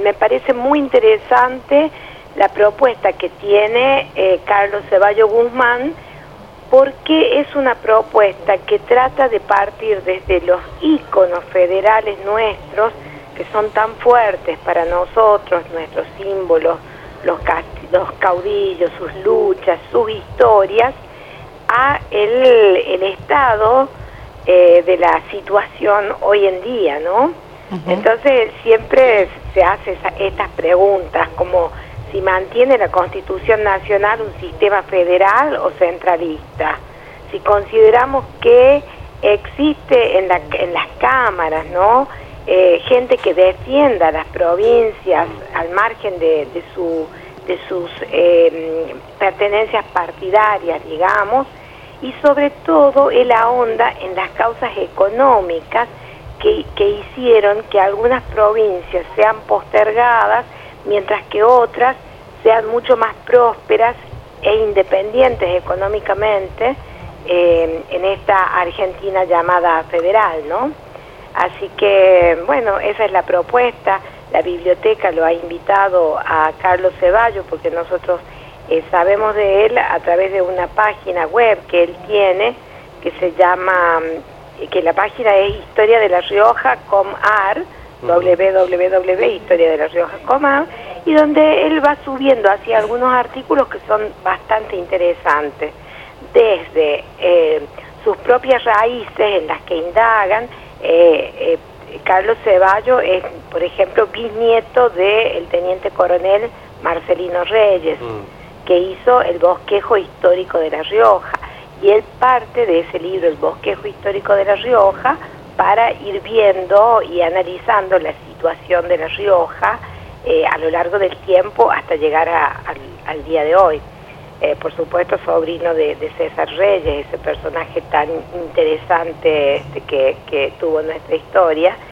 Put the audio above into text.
me parece muy interesante la propuesta que tiene Carlos Ceballos Guzmán, porque es una propuesta que trata de partir desde los íconos federales nuestros, que son tan fuertes para nosotros, nuestros símbolos, los caudillos, sus luchas, sus historias, a el estado de la situación hoy en día, ¿no? Entonces siempre se hace estas preguntas, como si mantiene la Constitución Nacional un sistema federal o centralista, si consideramos que existe en las cámaras, ¿no?, gente que defienda las provincias al margen de sus pertenencias partidarias, digamos, y sobre todo él ahonda en las causas económicas que hicieron que algunas provincias sean postergadas, mientras que otras sean mucho más prósperas e independientes económicamente en esta Argentina llamada federal, ¿no? Así que, bueno, esa es la propuesta. La biblioteca lo ha invitado a Carlos Ceballos porque nosotros sabemos de él a través de una página web que él tiene, que se llama, que la página es Historia de La Rioja.com.ar, www.historiadelarioja.com.ar, y donde él va subiendo hacia algunos artículos que son bastante interesantes, desde sus propias raíces en las que indagan. Carlos Ceballos es, por ejemplo, bisnieto del teniente coronel Marcelino Reyes, que hizo el bosquejo histórico de La Rioja, y él parte de ese libro, El bosquejo histórico de La Rioja, para ir viendo y analizando la situación de La Rioja a lo largo del tiempo hasta llegar al día de hoy. Por supuesto, sobrino de César Reyes, ese personaje tan interesante que tuvo nuestra historia.